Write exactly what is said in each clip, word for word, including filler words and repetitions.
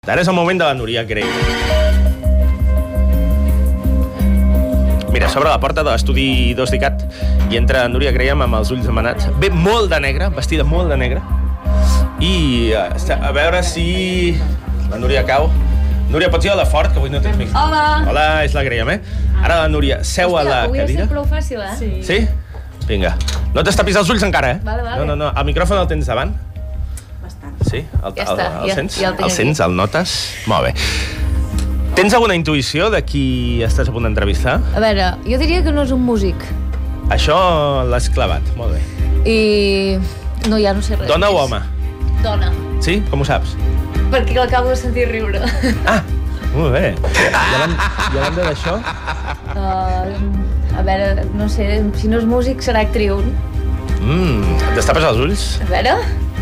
Ara és el moment de la Núria Grey. Mira, s'obre la porta de l'estudi dos d'ICAT i entra Núria Grey amb els ulls demanats. Ve molt de negre, vestida molt de negre. I a veure si la Núria cau. Núria, pots ir a la fort, que avui no tens mic. Hola! Hola, és la Grey, eh? Ara la Núria seu a la Hòstia, cadira. avui ha prou fàcil, eh? Sí. Sí? Vinga. No t'estapis els ulls encara, eh? Vale, vale. No, no, no. El micròfon el tens davant? Sí? El, Ja el, està, el, el ja- sents? ja el tinc el sents? El notes? Molt bé. Tens alguna intuïció de qui estàs a punt d'entrevistar? A veure, jo diria que no és un músic. Això l'has clavat, molt bé. I... no, ja no sé res. Dona o més. home? Dona. Sí? Com ho saps? Perquè l'acabo de sentir riure. Ah, molt bé. I a banda, i a banda d'això? Uh, a veure, no sé, si no és músic serà actriu. Mm, et destapes els ulls? A veure...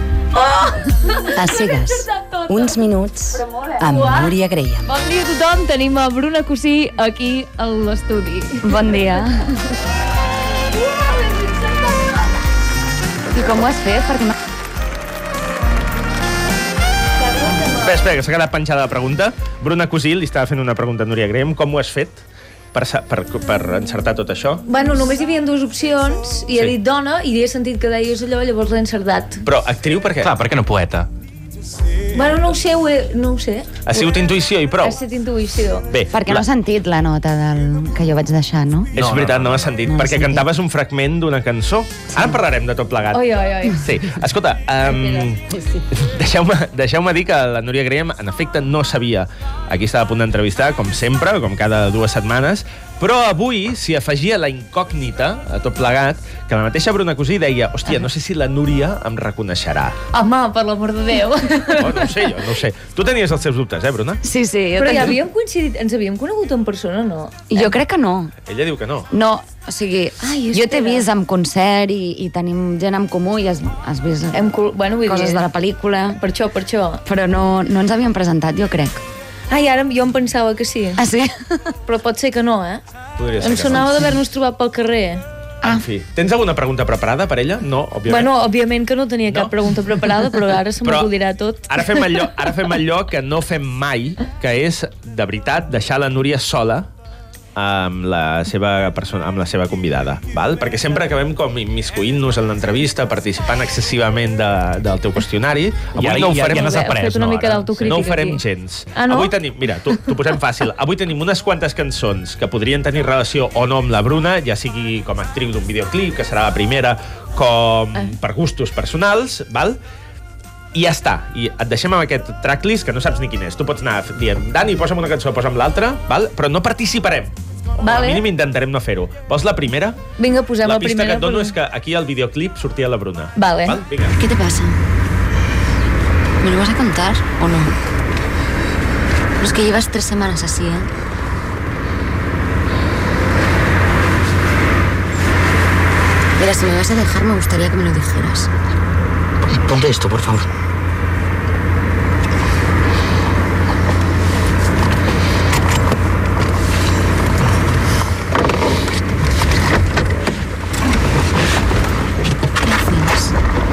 A cegues, uns minuts amb Núria Graham. Bon dia a tothom, tenim a Bruna Cosí aquí a l'estudi. Bon dia. I com ho has fet? Perquè... Espera, espera, que s'ha quedat penjada la pregunta. Bruna Cosí li estava fent una pregunta a Núria Graham. Com ho has fet per, sa- per, per encertar tot això? Bueno, només hi havia dues opcions i he Sí. dit dona i he sentit que deies allò, llavors l'he encertat. Però actriu per què? Clar, per què no poeta? Bueno, no ho sé, ho he... no ho sé. Ha sigut intuïció i prou? Ha estat intuïció. Bé, Perquè la- no has sentit la nota del... que jo vaig deixar, no? És No, no, veritat, no no, l'has sentit, no l'he perquè sentit. cantaves un fragment d'una cançó. Ara en parlarem de tot plegat. Oi, oi, oi. Sí, escolta, um, deixeu-me deixeu dir que la Núria Graham, en efecte, no sabia a qui estava a punt d'entrevistar, com sempre, com cada dues setmanes, però avui s'hi afegia la incògnita, a tot plegat, que la mateixa Bruna Cosí deia, hòstia, no sé si la Núria em reconeixerà. Home, per l'amor de Déu. Oh, no ho sé, jo no ho sé. Tu tenies els teus dubtes, eh, Bruna? Sí, sí. Jo, Però ja tenia- havíem coincidit, ens havíem conegut en persona, no? jo crec que no. Ella diu que no. No, o sigui, Ai, jo t'he espera. vist en concert i, i tenim gent en comú i has, has vist Hem, col- bueno, vull coses dir, de la pel·lícula, Per això, per això. però no, no ens havíem presentat, jo crec. Ai, ara jo em pensava que sí. Ah, sí? Però pot ser que no, eh? Podria ser Em que sonava no. d'haver-nos trobat pel carrer. En fi, tens alguna pregunta preparada per ella? No, òbviament. Bueno, òbviament que no tenia cap No? pregunta preparada, però ara se Però m'acudirà tot. Ara fem, allò, ara fem allò que no fem mai, que és, de veritat, deixar la Núria sola amb la seva persona, amb la seva convidada, val? Perquè sempre acabem com immiscuint-nos en l'entrevista, participant excessivament de, del teu qüestionari. Avui Ja- no ho ja- farem, ja n'has He après, fet una no, mica ara? d'autocrítica no ho farem aquí. gens. Ah, no? Avui tenim, mira, t'ho t'ho posem fàcil. Avui tenim unes quantes cançons que podrien tenir relació o no amb la Bruna, ja sigui com a actriu d'un videoclip, que serà la primera, com Ah. per gustos personals, val? I ja està. I et deixem amb aquest tracklist que no saps ni quin és. Tu pots anar dient, Dani, posa'm una cançó, posa'm l'altra, val? Però no participarem. Vale. Al mínim intentarem no fer-ho. Vols la primera? Vinga, posem la la pista primera. que et dono però- és que aquí al videoclip sortia la Bruna. Vale. Val? Vinga. ¿Qué te pasa? ¿Me lo vas a contar o no? Pero es que llevas tres semanas así, ¿eh? Mira, si me vas a dejar, me gustaría que me lo dijeras. Ponte esto, por favor. Gracias.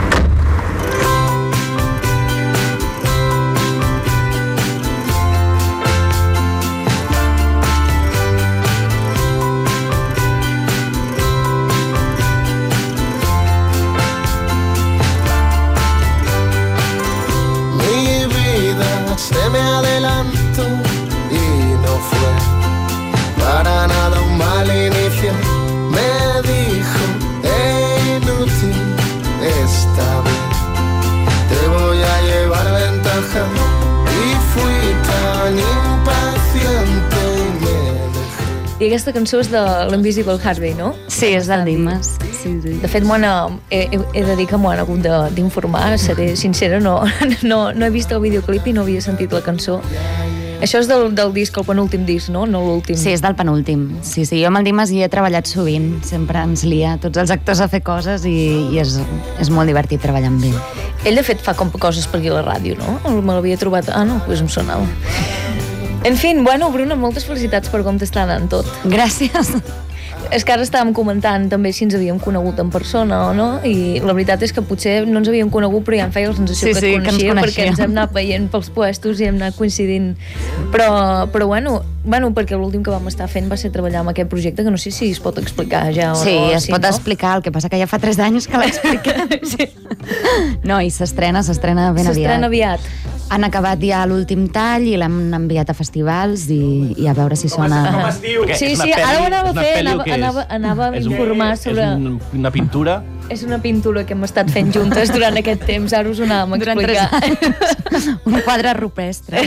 Mi vida se me adelantó y no fue para nada un mal inicio. Me dijo, "Hey, inútil, esta vez te voy a llevar ventaja". Y fui tan impaciente y me dejé. I aquesta cançó és de l'Invisible Harvey, no? Sí, és del Dimas. Sí, sí. De fet, m'ho han, he, he, he de dir que m'ho han hagut de- d'informar, seré sincera, no, no, no he vist el videoclip i no havia sentit la cançó. Això és del, del disc, el penúltim disc, no? No l'últim. Sí, és del penúltim. Sí, sí, jo amb el Dimas hi he treballat sovint. Sempre ens lia tots els actors a fer coses i, i és, és molt divertit treballar amb ell. Ell, de fet, fa com coses per aquí a la ràdio, no? Me l'havia trobat... Ah, no, doncs em sonava. En fi, bueno, Bruna, moltes felicitats per com t'està anant tot. Gràcies. És que ara estàvem comentant també si ens havíem conegut en persona o no, i la veritat és que potser no ens havíem conegut, però ja em feia la sensació Sí, que sí, et que ens coneixia, coneixia. perquè ens hem anat veient pels puestos i hem anat coincidint. Però, però bueno, bueno, perquè l'últim que vam estar fent va ser treballar amb aquest projecte, que no sé si es pot explicar ja o Sí, no. es pot no? explicar, el que passa que ja fa tres anys que l'expliquem. Sí. No, i s'estrena, s'estrena ben aviat. S'estrena aviat. Han acabat ja l'últim tall i l'han enviat a festivals i, i a veure si sona... Com es diu? Perquè Sí, és una sí, ara ho pel·li- anava és a una fer, pel·li o anava, què és? anava, anava a És un- informar sobre... És un, una pintura? És una pintura que hem estat fent juntes durant aquest temps, ara us ho anàvem a Durant explicar. Un quadre rupestre.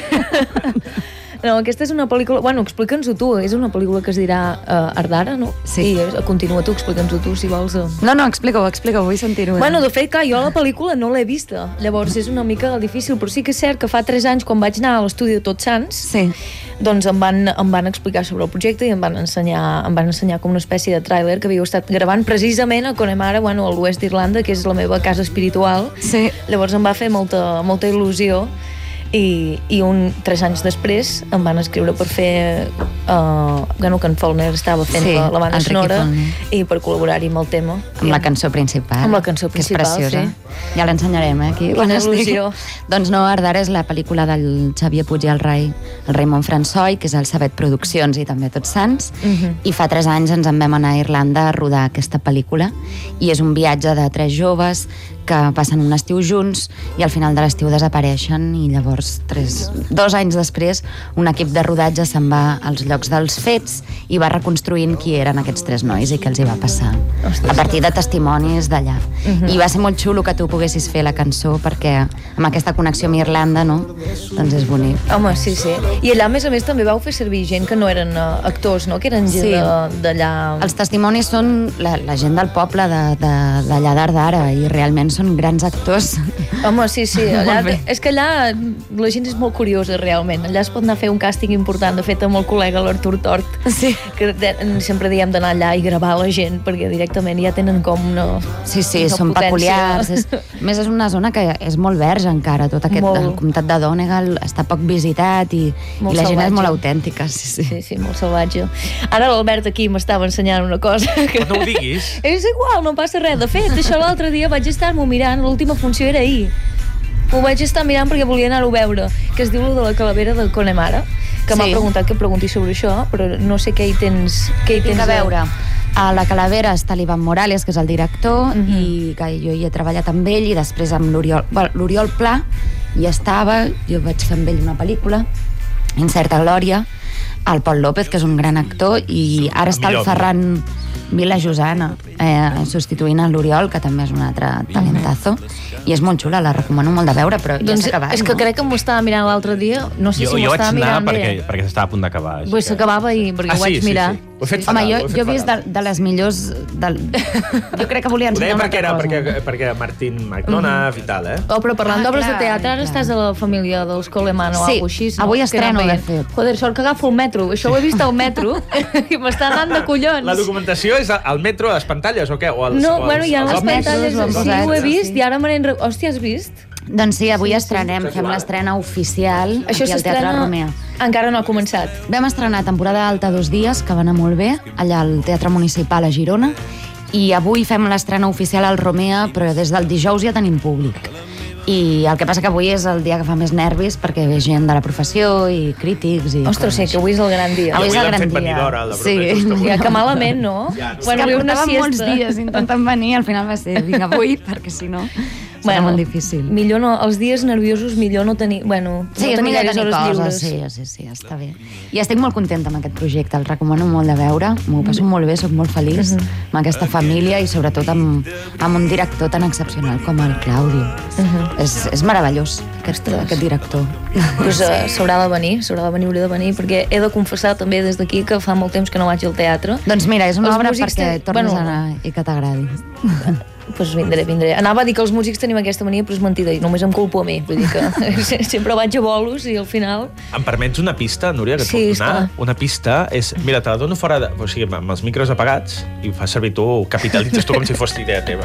No, aquesta és una pel·lícula... Bueno, explica'ns-ho tu, és una pel·lícula que es dirà uh, Ardara, no? Sí. I eh, continua tu, explica'ns-ho tu, si vols. Uh. No, no, explica-ho, explica-ho, vull sentir-ho. Bueno, de fet, clar, jo la pel·lícula no l'he vista, llavors és una mica difícil, però sí que és cert que fa tres anys, quan vaig anar a l'estudi de Tots Sants, Sí. doncs em van, em van explicar sobre el projecte i em van ensenyar, em van ensenyar com una espècie de tràiler que havíeu estat gravant precisament a Connemara, bueno, a l'oest d'Irlanda, que és la meva casa espiritual. Sí. Llavors em va fer molta, molta il·lusió i, i un, tres anys després em van escriure per fer uh, bueno, que en Faulkner estava fent Sí, la, la banda Enrique sonora Faulkner. i per col·laborar-hi amb el tema. Amb la cançó principal. Amb la cançó principal, que és preciosa. sí. Ja l'ensenyarem, eh, aquí. Quina quan estigui. il·lusió. Doncs no, Ardara és la pel·lícula del Xavier Puig i el Rai, el Raimon François, que és el Sabet Produccions i també Tots Sants, Mhm. i fa tres anys ens en vam anar a Irlanda a rodar aquesta pel·lícula, i és un viatge de tres joves que passen un estiu junts i al final de l'estiu desapareixen i llavors tres, dos anys després un equip de rodatge se'n va als llocs dels fets i va reconstruint qui eren aquests tres nois i què els hi va passar a partir de testimonis d'allà. I va ser molt xulo que tu poguessis fer la cançó perquè amb aquesta connexió amb Irlanda, no? Doncs és bonic. Home, sí, sí. I allà, a més a més, també vau fer servir gent que no eren uh, actors, no? Que eren gent Sí. de- d'allà... Els testimonis són la, la gent del poble de- de- d'allà d'Ardara i realment són grans actors. Home, sí, sí. Allà, Molt bé. és que allà la gent és molt curiosa, realment. Allà es pot anar a fer un càsting important. De fet, amb el col·lega l'Artur Tort, Sí. que de, sempre diem d'anar allà i gravar la gent, perquè directament ja tenen com una... Sí, sí, una són potència. peculiars. És, a més, és una zona que és molt verge encara. Tot aquest Molt. el comtat de Donegal està poc visitat i, Molt i la gent salvatge. és molt autèntica. Sí, sí. Sí, sí, molt salvatge. Ara l'Albert aquí m'estava ensenyant una cosa que... No ho diguis. És igual, no passa res. De fet, això l'altre dia vaig estar-m'ho mirant, l'última funció era ahir. Ho vaig estar mirant perquè volia anar-ho a veure, que es diu lo de la calavera del Connemara, que m'ha Sí. preguntat que pregunti sobre això, però no sé què hi tens... Què hi Tinc tens a veure. A la Calavera està l'Ivan Morales, que és el director, Mhm. i que jo hi he treballat amb ell, i després amb l'Oriol bueno, l'Oriol Pla, hi estava, jo vaig fer amb ell una pel·lícula, Incerta Glòria, el Pol López, que és un gran actor, i ara està el millor. Ferran Vila Josana, eh, substituint l'Oriol, que també és un altre talentazo, i és molt xula, la recomano molt de veure, però ja Doncs s'ha acabat, és que no? crec que m'ho estava mirant l'altre dia, no sé Jo, si jo m'ho vaig estava anar mirant perquè, bé. perquè s'estava a punt d'acabar. Pues s'acabava ahir, perquè Ah, ho vaig sí, sí, mirar. sí. Ho he fet Home, fatal, jo, ho he fet jo he vist de, fatal. de les millors... Del... Jo crec que volia Ho deia ensenyar una perquè era altra cosa. perquè, perquè Martín McDonough i tal, eh? Oh, però parlant Ah, d'obres de clar, teatre, ara clar. estàs a la família dels Coleman o Sí, alguna així, no? avui Que estreno, anem de veient. fet. Joder, sort que agafo el metro. Això ho he vist al metro i m'està anant de collons. La documentació és al metro, a les pantalles, o què? O als, No, o als, bueno, hi ha als les òptics? pantalles, ho han sí, posat, ho he sí, vist, sí. i ara me n'he... Hòstia, has vist? Doncs sí, avui estrenem, fem l'estrena oficial Això aquí al Teatre s'estrena... Romea. Encara no ha començat. Vam estrenar temporada alta dos dies, que va anar molt bé, allà al Teatre Municipal a Girona, i avui fem l'estrena oficial al Romea, però des del dijous ja tenim públic. I el que passa que avui és el dia que fa més nervis perquè ve gent de la professió i crítics i Ostres, sí, que avui és el gran dia. Avui és el l'han gran fet dia. venir d'hora, la Sí. broma, just avui. Ja, que malament, no? Ja, no. Bueno, que avui una portàvem molts siesta. dies intentant venir, al final va ser vinga avui, perquè si no serà molt difícil. Millor no, els dies nerviosos millor no tenir... Bueno, Sí, no és tenir millor gaires tenir hores coses, lliures. sí, sí, sí, està bé. I estic molt contenta amb aquest projecte, el recomano molt de veure, m'ho passo molt bé, sóc molt feliç Mhm. amb aquesta família i sobretot amb, amb un director tan excepcional com el Claudio. Mhm. És, és meravellós, aquest, Ostres. aquest director. Pues, uh, s'haurà de venir, s'haurà de venir, hauré de venir, perquè he de confessar també des d'aquí que fa molt temps que no vaig al teatre. Doncs mira, és una Els obra músics perquè ten- tornis bueno. a anar i que t'agradi. Pues vindré, vindré. Anava a dir que els músics tenim aquesta mania, però és mentida, i només em culpo a mi. Vull dir que sempre vaig a bolos i al final... Em permets una pista, Núria, que et Sí, puc donar? esclar. Una pista és... Mira, te la dono fora de... O sigui, amb els micros apagats i ho fas servir tu, ho capitalitzes tu com si fos idea teva.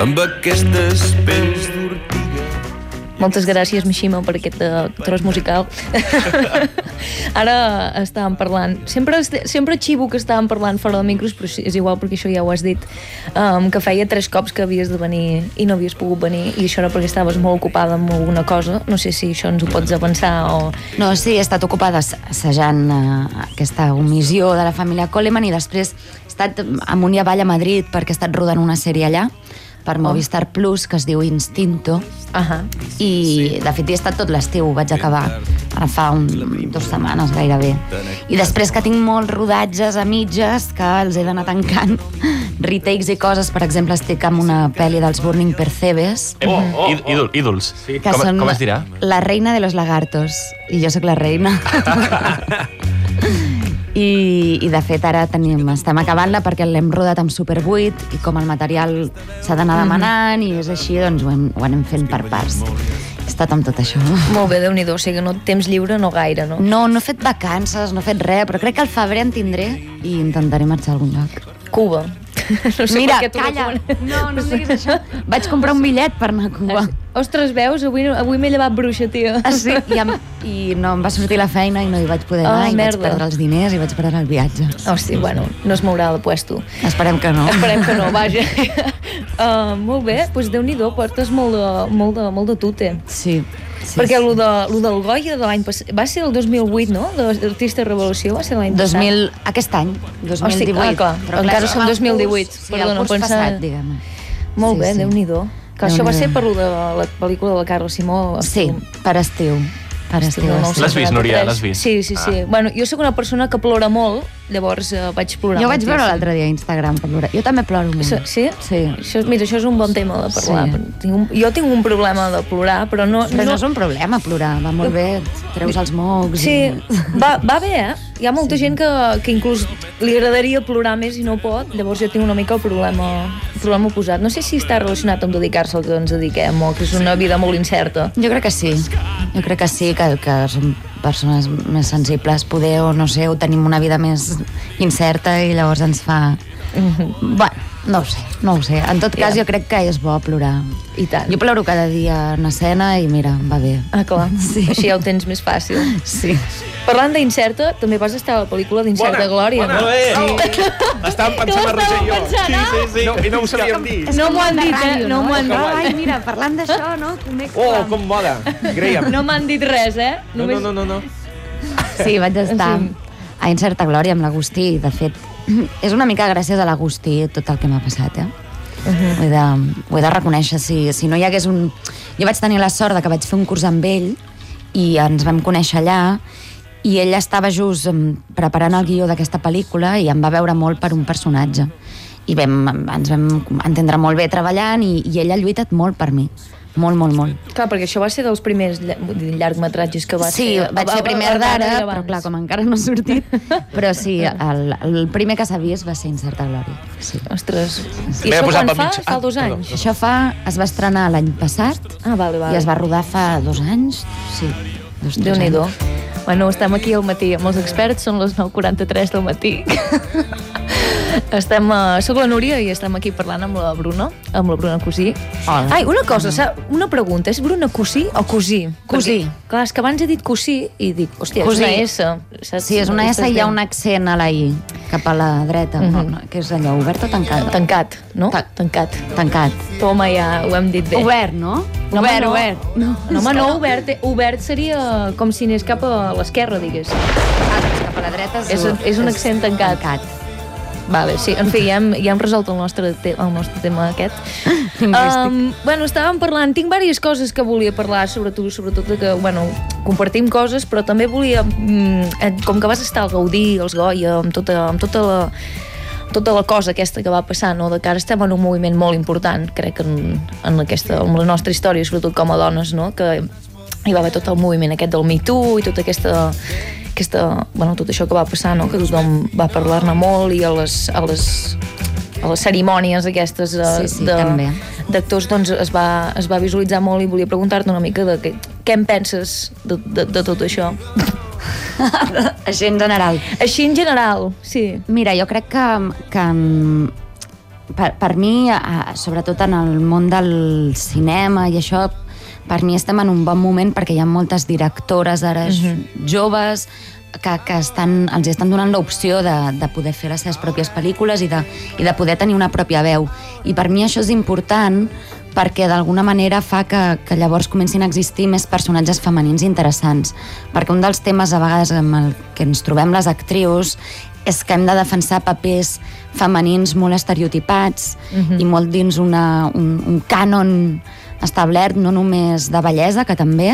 amb aquestes pels d'ortiga. Moltes gràcies, Mishima, per aquest uh, tros musical. Ara estàvem parlant... Sempre, sempre xivo que estàvem parlant fora de micros, però és igual perquè això ja ho has dit, um, que feia tres cops que havies de venir i no havies pogut venir, i això era perquè estaves molt ocupada amb alguna cosa. No sé si això ens ho pots avançar o... No, sí, he estat ocupada assajant uh, aquesta omissió de la família Coleman i després he estat amunt i avall a Madrid perquè he estat rodant una sèrie allà per Movistar Plus, que es diu Instinto. Ahà. I de fet hi he estat tot l'estiu, ho vaig acabar ara fa un, dues setmanes gairebé. I després que tinc molts rodatges a mitges que els he d'anar tancant, retakes i coses. Per exemple, estic amb una pel·li dels Burning Percebes, Oh, oh, oh. Ídol, ídols. que Com, són com es dirà? La reina de los lagartos, i jo sóc la reina. I, i de fet ara tenim, estem acabant-la perquè l'hem rodat amb Super vuit i com el material s'ha d'anar demanant i és així, doncs ho, hem, ho anem fent per parts. He estat amb tot això. Molt bé, Déu-n'hi-do, o sigui que no, temps lliure no gaire, no? No, no he fet vacances, no he fet res, però crec que al febrer en tindré i intentaré marxar a algun lloc. Cuba. No sé Mira, per què t'ho calla, recomanes. no, no diguis això. Vaig comprar un bitllet per anar a Cuba. Ostres, veus? Avui, avui m'he llevat bruixa, tia. Ah, sí? I, em, I no em va sortir la feina i no hi vaig poder anar, Ah, i merda. vaig perdre els diners i vaig perdre el viatge. Hosti, bueno, no es mourà de puesto. Esperem que no. Esperem que no, vaja. Uh, molt bé, doncs Déu-n'hi-do, portes molt de, molt de, molt de tute. Sí. Sí, Perquè sí. lo, de, lo del Goya de l'any passat... Va ser el dos mil vuit, no? De l'Artista Revolució, va ser l'any dos passat. mil, aquest any, dos mil divuit. Hosti, ah, clar, Però encara clar, som el dos mil divuit. curs- Sí, Perdona, el curs pensava- passat, diguem. Molt Sí, bé, sí. Déu-n'hi-do. Que això va Déu-n'hi-do. ser per lo de la pel·lícula de la Carla Simó. Sí, per estiu. Per estiu. del estiu. L'has vist, Núria? L'has vist? Sí, sí, sí. Ah. Bueno, jo sóc una persona que plora molt, llavors eh, vaig plorar Jo vaig veure moltíssim. l'altre dia a Instagram per veure. Jo també ploro molt. Això- Sí? Sí. Això, mira, això és un bon tema de parlar. Sí. Tinc un, jo tinc un problema de plorar, però no... Però no és un problema plorar, va molt bé, treus els mocs. Sí, I... va, va bé, eh? Hi ha molta sí. gent que, que inclús li agradaria plorar més i no pot, llavors jo tinc una mica el problema, el problema oposat. No sé si està relacionat amb dedicar-se al que ens dediquem o que és una vida molt incerta. Jo crec que sí, jo crec que sí, que, que som persones més sensibles, poder o no sé, o tenim una vida més incerta i llavors ens fa... Mm-hmm. Bueno, no ho sé, no ho sé. En tot cas, Ja. jo crec que és bo plorar. I tant. Jo ploro cada dia en escena i mira, va bé. Ah, clar, Sí. així ja ho tens més fàcil. Sí. Parlant d'incerta, també vas estar a la pel·lícula d'Incerta Glòria. bona. no? Molt bé. Estàvem pensant a Roger i jo. pensant, ah? Sí, sí. No, I no ho sabíem dir. No m'ho han dit, eh? Ràdio, No m'ho han dit. Ai, mira, parlant d'això, no? Connecta. Oh, com mola. Graham. No m'han dit res, eh? No, no, no, no, no. Sí, vaig estar Sí. a Incerta Glòria amb l'Agustí. De fet, és una mica gràcies a l'Agustí tot el que m'ha passat, eh? Uh-huh. ho, he de, ho he de reconèixer. Si, si no hi hagués un... Jo vaig tenir la sort de que vaig fer un curs amb ell i ens vam conèixer allà i ell estava just em, preparant el guió d'aquesta pel·lícula i em va veure molt per un personatge. I vam, ens vam entendre molt bé treballant i, i ell ha lluitat molt per mi. Molt, molt, molt. Clar, perquè això va ser dels primers lla- vull dir, llargmetratges que vas Sí, fer. vaig fer primer d'ara, abans. però clar, com encara no ha sortit. Però sí, el, el primer que s'ha vist va ser Incerta Glòria. Sí. Ostres. I M'he això posat quan pel fa? mig. Fa Ah, dos perdó. anys? Això fa, es va estrenar l'any passat Ah, vale, vale. i es va rodar fa dos anys. Sí, dos, tres Déu-n'hi-do. anys. Bueno, estem aquí al matí amb els experts, són les nou quaranta-tres del matí. Estem, uh, soc la Núria i estem aquí parlant amb la Bruna, amb la Bruna Cosí. Hola. Ai, una cosa, sa- una pregunta, és Bruna Cosí o Cosí? Cosí. Perquè, clar, és que abans he dit Cosí i dic, hòstia, Cosí. és una S. Saps? Sí, és una S i hi ha un una... accent a la I, cap a la dreta, Mhm. no, no, que és allò, obert o tancat? Tancat, no? Ta- Tancat. Tancat. Toma, ja ho hem dit bé. Obert, no? No, home, obert, no. obert. No, No, home, no, obert, eh, obert seria com si anés cap a l'esquerra, digues. Ah, doncs cap a la dreta és, És un- és un accent tancat. tancat. Vale, sí, en fi, ja hem, ja hem resolt el nostre, te el nostre tema aquest. Lingüístic. Um, bueno, estàvem parlant, tinc diverses coses que volia parlar sobre tu, sobretot de que, bueno, compartim coses, però també volia, mm, com que vas estar al Gaudí, als Goya, amb tota, amb tota la tota la cosa aquesta que va passar, no? De que ara estem en un moviment molt important, crec, en, en, aquesta, en la nostra història, sobretot com a dones, no? Que hi va haver tot el moviment aquest del Me Too i tota aquesta, aquesta, bueno, tot això que va passar, no? Que tothom va parlar-ne molt i a les, a les, a les cerimònies aquestes eh, Sí, sí, de, també. d'actors doncs es va, es va visualitzar molt i volia preguntar-te una mica de què, què en penses de, de, de tot això. Així en general. Així en general, sí. Mira, jo crec que, que mm, per, per mi, sobretot en el món del cinema i això, per mi estem en un bon moment perquè hi ha moltes directores ara uh-huh. joves que, que estan, els estan donant l'opció de, de poder fer les seves pròpies pel·lícules i de, i de poder tenir una pròpia veu. I per mi això és important perquè d'alguna manera fa que, que llavors comencin a existir més personatges femenins interessants. Perquè un dels temes a vegades amb el que ens trobem les actrius és que hem de defensar papers femenins molt estereotipats uh-huh. i molt dins una, un, un cànon establert, no només de bellesa, que també,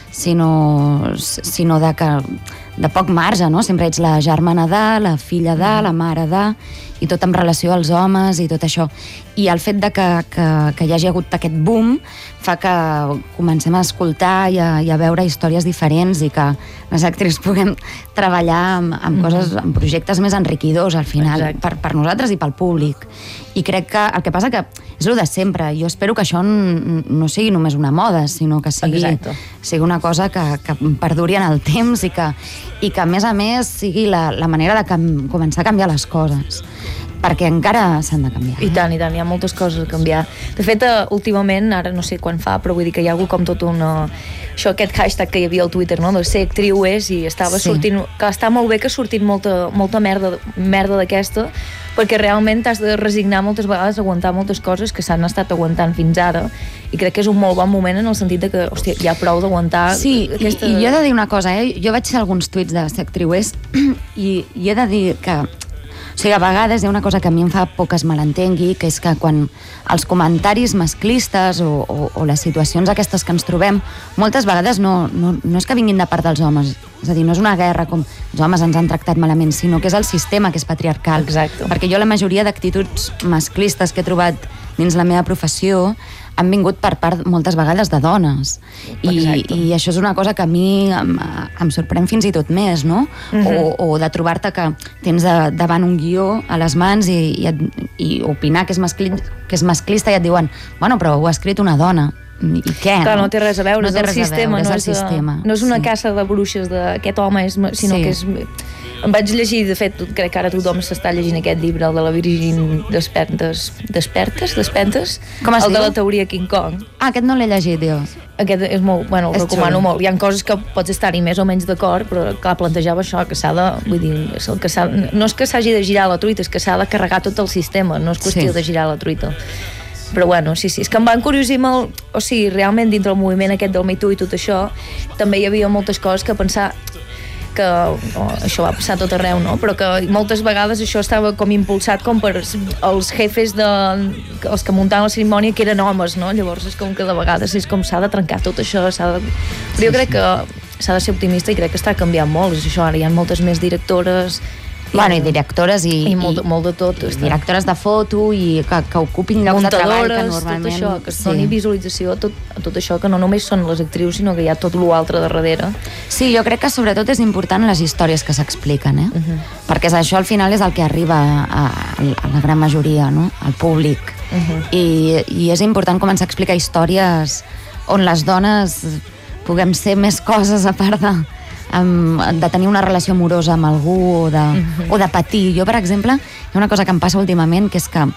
sinó, sinó de, que, de poc marge, no? Sempre ets la germana de, la filla de, la mare de, i tot en relació als homes i tot això. I el fet de que, que, que hi hagi hagut aquest boom fa que comencem a escoltar i a, i a veure històries diferents i que les actrius puguem treballar amb, amb coses, amb projectes més enriquidors al final, per, per nosaltres i pel públic. I crec que el que passa que és el de sempre. Jo espero que això no sigui només una moda, sinó que sigui, sigui una cosa que, que perduri en el temps i que, i que a més a més sigui la, la manera de cam, començar a canviar les coses, perquè encara s'han de canviar. I tant, i tant, hi ha moltes coses a canviar. De fet, últimament, ara no sé quan fa, però vull dir que hi ha hagut com tot una... Això, aquest hashtag que hi havia al Twitter, no?, de ser actriu és, i estava sí. sortint... Que està molt bé que ha sortit molta, molta merda, merda d'aquesta, perquè realment t'has de resignar moltes vegades a aguantar moltes coses que s'han estat aguantant fins ara, i crec que és un molt bon moment en el sentit de que, hòstia, hi ha prou d'aguantar... Sí, aquesta... i, i jo he de dir una cosa, eh? Jo vaig fer alguns tuits de ser actriu és, i, i he de dir que... O sigui, a vegades hi ha una cosa que a mi em fa por que es malentengui, que és que quan els comentaris masclistes o, o, o les situacions aquestes que ens trobem, moltes vegades no, no, no és que vinguin de part dels homes, és a dir, no és una guerra com els homes ens han tractat malament, sinó que és el sistema que és patriarcal. Exacte. Perquè jo la majoria d'actituds masclistes que he trobat dins la meva professió han vingut per part moltes vegades de dones. I, i això és una cosa que a mi em, em sorprèn fins i tot més, no? Uh-huh. O, o de trobar-te que tens de, davant un guió a les mans i, i, et, i opinar que és, mascli, que és masclista i et diuen, bueno, però ho ha escrit una dona. I què? Clar, no té res a veure, no és el sistema, veure, no, és el és sistema. No és una sí. caça de bruixes d'aquest home, és, sinó sí. que és... Em vaig llegir, de fet, crec que ara tothom s'està llegint aquest llibre, el de la Virgin Despertes, Despertes, Despentes, Com es el diu? de la teoria King Kong. Ah, aquest no l'he llegit, jo. Aquest és molt, bueno, el és recomano xulo. molt. Hi ha coses que pots estar-hi més o menys d'acord, però clar, plantejava això, que s'ha de, vull dir, és el que s'ha, no és que s'hagi de girar la truita, és que s'ha de carregar tot el sistema, no és qüestió sí. de girar la truita. Però bueno, sí, sí, és que em va encuriosir molt, o sigui, realment dintre el moviment aquest del Me Too i tot això, també hi havia moltes coses que pensar que oh, això va passar tot arreu, no? Però que moltes vegades això estava com impulsat com per els jefes de, els que muntaven la cerimònia, que eren homes, no? Llavors és com que de vegades és com s'ha de trencar tot això, s'ha de... Però jo crec que s'ha de ser optimista i crec que està canviant molt, és això, ara hi ha moltes més directores... Bueno, i directores i... I molt, molt de tot. I directores de foto i que, que ocupin llocs de treball que normalment... tot això, que es doni sí. visualització a tot, a tot això, que no només són les actrius, sinó que hi ha tot l'altre darrere. Sí, jo crec que sobretot és important les històries que s'expliquen, eh? Uh-huh. Perquè això al final és el que arriba a, a la gran majoria, no? Al públic. Uh-huh. I, I és important començar a explicar històries on les dones puguem ser més coses a part de... Um, de tenir una relació amorosa amb algú o de, uh-huh. o de patir. Jo, per exemple, hi ha una cosa que em passa últimament, que és que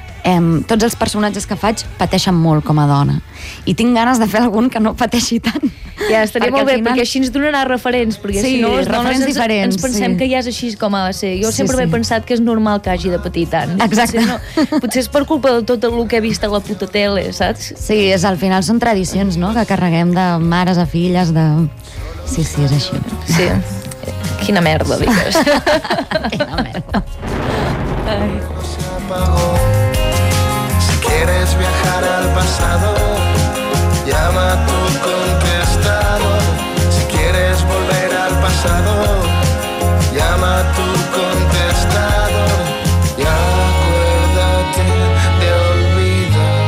um, tots els personatges que faig pateixen molt com a dona i tinc ganes de fer algun que no pateixi tant. Ja, estaria perquè molt bé, final... perquè així ens donarà referents, perquè sí, si no les dones ens, diferents, ens pensem sí. que ja és així com ha de ser. Jo sí, sempre sí. he pensat que és normal que hagi de patir tant. Exacte. Potser, no, potser és per culpa de tot el que he vist a la puta tele, saps? Sí, és, al final són tradicions, no?, que carreguem de mares a filles, de... Sí, sí, és així. Sí. Quina merda, digues. Quina merda. Ay. Si quieres viajar al pasado, llama a tu contestador. Si quieres volver al pasado, llama a tu contestador. Y acuérdate de olvidar.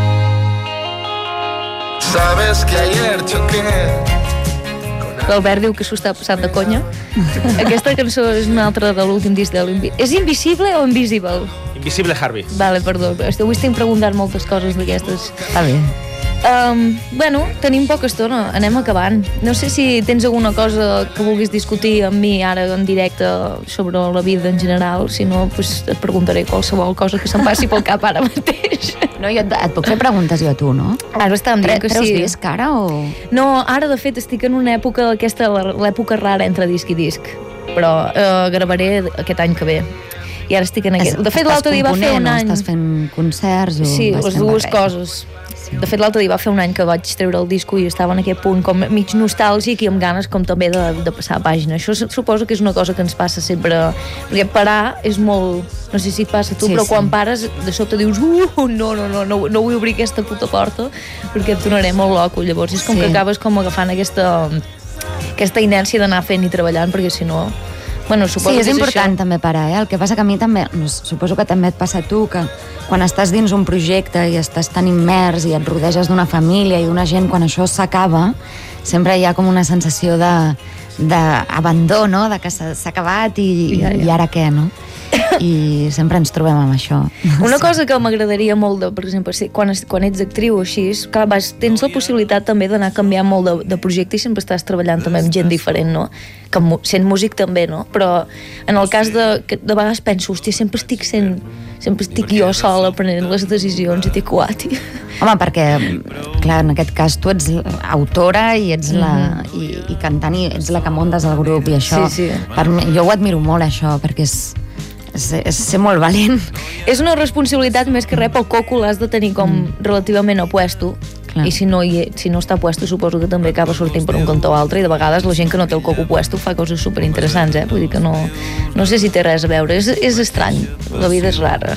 Sabes que ayer choqué. L'Albert diu que s'ho està passant de conya. Aquesta cançó és una altra de l'últim disc de l'Invisible. És Invisible o Invisible? Invisible Harvey. Vale, perdó. Avui estic preguntant moltes coses d'aquestes. Està bé. Um, bueno, tenim poca estona, anem acabant. No sé si tens alguna cosa que vulguis discutir amb mi ara en directe sobre la vida en general, si no, pues et preguntaré qualsevol cosa que se'm passi pel cap ara mateix. No, jo et, et puc fer preguntes jo a tu, no? Ara estàvem dient que Treus sí. disc ara o...? No, ara de fet estic en una època, aquesta, l'època rara entre disc i disc, però eh, gravaré aquest any que ve. I ara estic en aquest... De fet, l'altre dia va fer un any... Estàs fent concerts o... Sí, vas les fent dues barreja? coses. De fet, l'altre dia va fer un any que vaig treure el disco i estava en aquest punt com mig nostàlgic i amb ganes com també de, de passar a pàgina. Això suposo que és una cosa que ens passa sempre, perquè parar és molt... No sé si et passa a tu, Sí, però sí. quan pares de sobte dius uh, no, no, no, no, no vull obrir aquesta puta porta perquè et tornaré molt loco. Llavors és com Sí. que acabes com agafant aquesta, aquesta inèrcia d'anar fent i treballant, perquè si no... Bueno, suposo Sí, és que és important això. també parar, eh? El que passa que a mi també, no, suposo que també et passa a tu, que quan estàs dins un projecte i estàs tan immers i et rodeges d'una família i d'una gent, quan això s'acaba, sempre hi ha com una sensació de d'abandó, no? De que s'ha s'ha acabat i, Ja, ja. i ara què, no? I sempre ens trobem amb això. Una cosa que m'agradaria molt, de, per exemple, si, quan, es- quan ets actriu o així, és, clar, vas, tens la possibilitat també d'anar canviant molt de, de projecte i sempre estàs treballant també amb gent diferent, no? Que mu- sent músic també, no? Però en el cas de... Que de vegades penso, hòstia, sempre estic sent... Sempre estic jo sola prenent les decisions i dic, uah, tio. Home, perquè, clar, en aquest cas tu ets autora i ets la, i, i cantant i ets la que muntes el grup i això, Sí, sí. per mi, jo ho admiro molt això, perquè és, és, és ser molt valent. És una responsabilitat més que res, el coco l'has de tenir com mm. relativament a puesto. Clar. I si no, hi, si no està puesto suposo que també acaba sortint per un cantó o altre, i de vegades la gent que no té el coco puesto fa coses superinteressants, eh? Vull dir que no, no sé si té res a veure, és, és estrany, la vida és rara.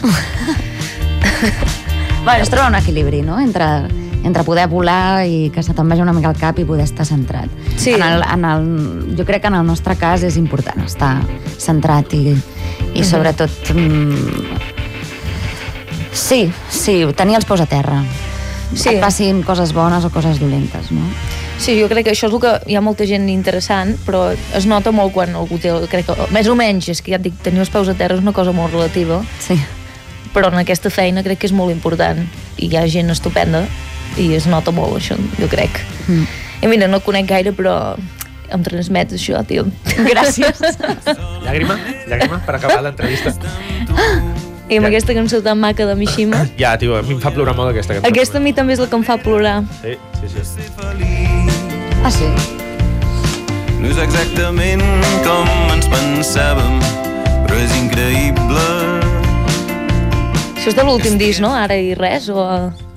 Bueno, es troba un equilibri, no?, entre, entre poder volar i que se te'n vagi una mica al cap i poder estar centrat. Sí. En el, en el, jo crec que en el nostre cas és important estar centrat i, i sobretot... Mm, sí, sí, tenir els peus a terra. Sí. Et passin coses bones o coses dolentes, no? Sí, jo crec que això és el que hi ha molta gent interessant, però es nota molt quan algú té, crec que, més o menys, és que ja et dic, tenir els peus a terra és una cosa molt relativa, Sí. però en aquesta feina crec que és molt important i hi ha gent estupenda i es nota molt això, jo crec. Mm. I mira, no et conec gaire, però em transmets això, tio. Gràcies. Llàgrima? Llàgrima per acabar l'entrevista. I amb aquesta cançó tan maca de Mishima. Ja, tio, a mi em fa plorar molt aquesta cançó. Aquesta a mi també és la que em fa plorar. Sí, sí, sí. Ah, sí? No és exactament com ens pensàvem, però és increïble. Això és de l'últim disc, no? Ara i res, o...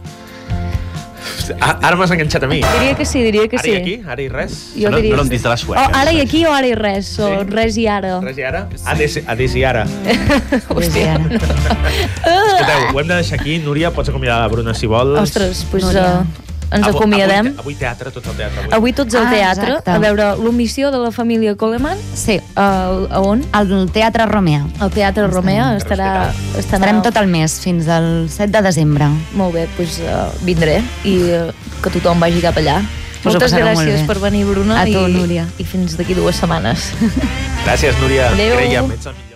A- Ara m'has enganxat a mi. Diria que sí, diria que Ara sí. i aquí? Ara i res? Jo no, diria... no l'hem dit de la O sueca. ara i aquí o ara i res, o Sí. res i ara. Res i ara? Ades, ades i ara. Hòstia. Escolteu, ho hem de deixar aquí. Núria, pots acomiadar la Bruna si vols. Ostres, doncs Núria. uh, ens Avui- acomiadem. Avui, avui teatre, tot el teatre. Avui. Avui tots al Ah, teatre, exacte. a veure l'omissió de la família Coleman. Sí. Uh, a on? Al Teatre Romea. Al Teatre Romea estarà... estarà Estarem tot el mes, fins al set de desembre. Molt bé, doncs uh, vindré i uh, que tothom vagi cap allà. Us ho Moltes passareu molt gràcies bé. per venir, Bruna. A tu, i, Núria. I fins d'aquí dues setmanes. Gràcies, Núria. Adéu. Creiem, ets el millor.